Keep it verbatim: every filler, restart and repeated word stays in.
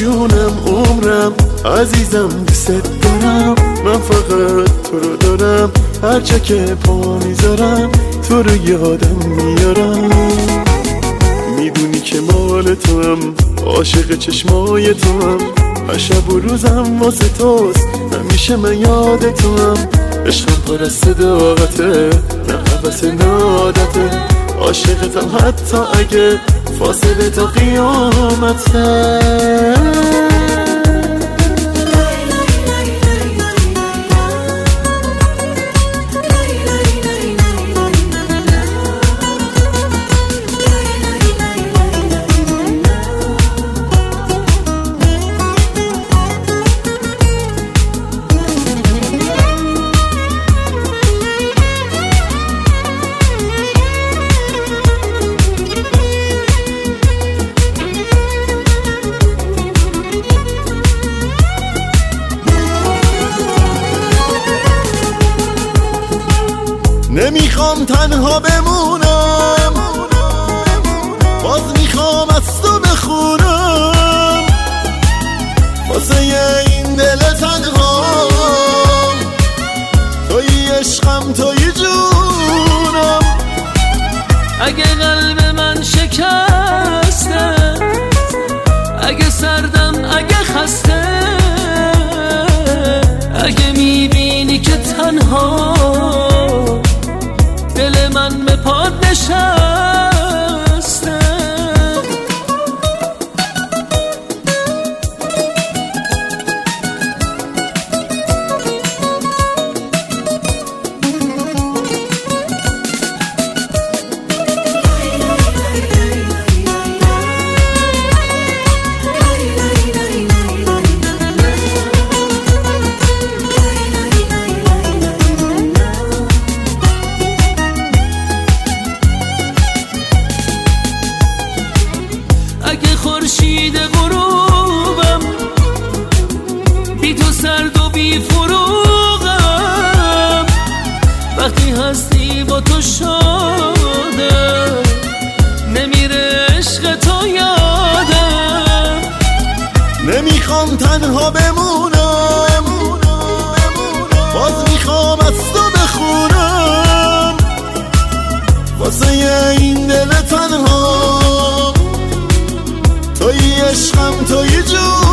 جونم عمرم عزیزم دوست دارم، من فقط تو رو دارم، هر جا که پا میذارم تو رو یادم میارم. میدونی که مال تو هم، عاشق چشمای تو هم، هر شب و روزم واسه توست، همیشه من یاد تو هم. عشقم پر از صداقته، نه حوث نه عادته، عاشقتم حتی اگه فاصله تا قیامته. نمیخوام تنها بمونم، باز میخوام از تو بخونم، واسه این دل تنها توی عشقم توی جونم. اگه قلب من شکسته، اگه سردم، اگه خسته، اگه میبینی که تنها دل من به پاد نشسته، اگه خورشید غروبم بی تو سرد و بی فروغم، وقتی هستی با تو شادم، نمیره عشق تو یادم. نمیخوام تنها بمونم، باز میخوام از تو بخونم، واسه این دل تنها توی عشقم توی جون.